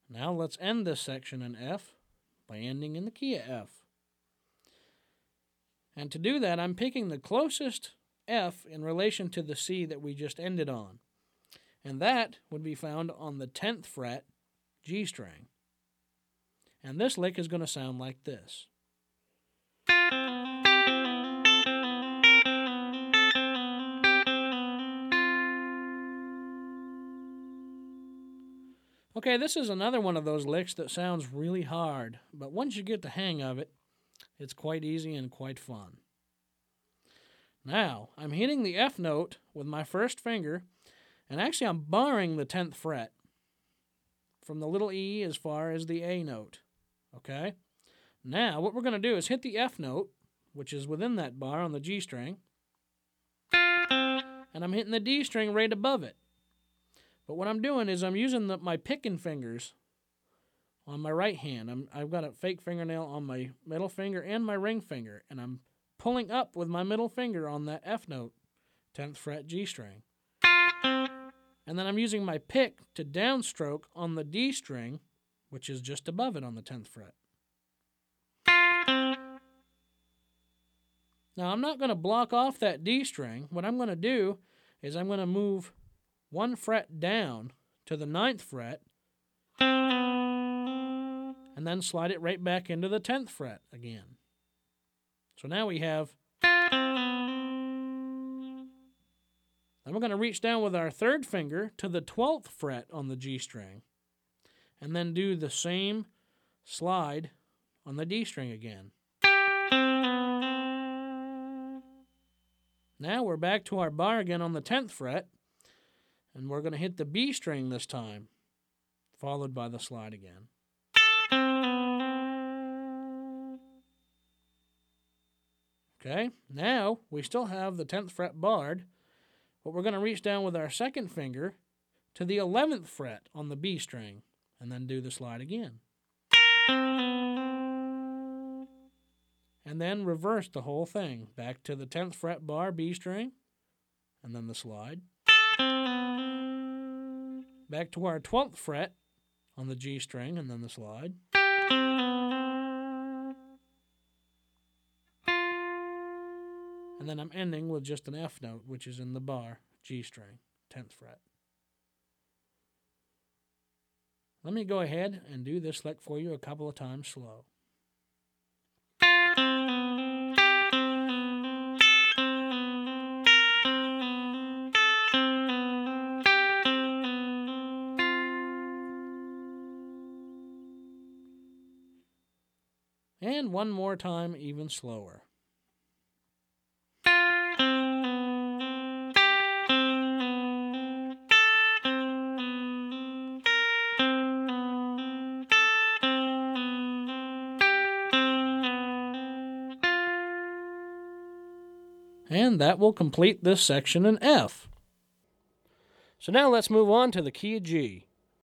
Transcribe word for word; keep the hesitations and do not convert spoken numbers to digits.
Now let's end this section in F by ending in the key of F. And to do that, I'm picking the closest F in relation to the C that we just ended on. And that would be found on the tenth fret G string. And this lick is going to sound like this. Okay, this is another one of those licks that sounds really hard, but once you get the hang of it, it's quite easy and quite fun. Now, I'm hitting the F note with my first finger, and actually I'm barring the tenth fret from the little E as far as the A note. Okay? Now, what we're going to do is hit the F note, which is within that bar on the G string, and I'm hitting the D string right above it. But what I'm doing is I'm using the, my picking fingers on my right hand. I'm, I've got a fake fingernail on my middle finger and my ring finger, and I'm pulling up with my middle finger on that F note, tenth fret G string. And then I'm using my pick to downstroke on the D string, which is just above it on the tenth fret. Now I'm not going to block off that D string. What I'm going to do is I'm going to move one fret down to the ninth fret, and then slide it right back into the tenth fret again. So now we have... Then we're going to reach down with our third finger to the twelfth fret on the G string, and then do the same slide on the D string again. Now we're back to our bar again on the tenth fret, and we're going to hit the B string this time, followed by the slide again. Okay, now we still have the tenth fret barred, but we're going to reach down with our second finger to the eleventh fret on the B string, and then do the slide again. And then reverse the whole thing, back to the tenth fret bar, B string, and then the slide. Back to our twelfth fret on the G string, and then the slide. And then I'm ending with just an F note, which is in the bar, G string, tenth fret. Let me go ahead and do this lick for you a couple of times slow. And one more time, even slower. And that will complete this section in F. So now let's move on to the key of G.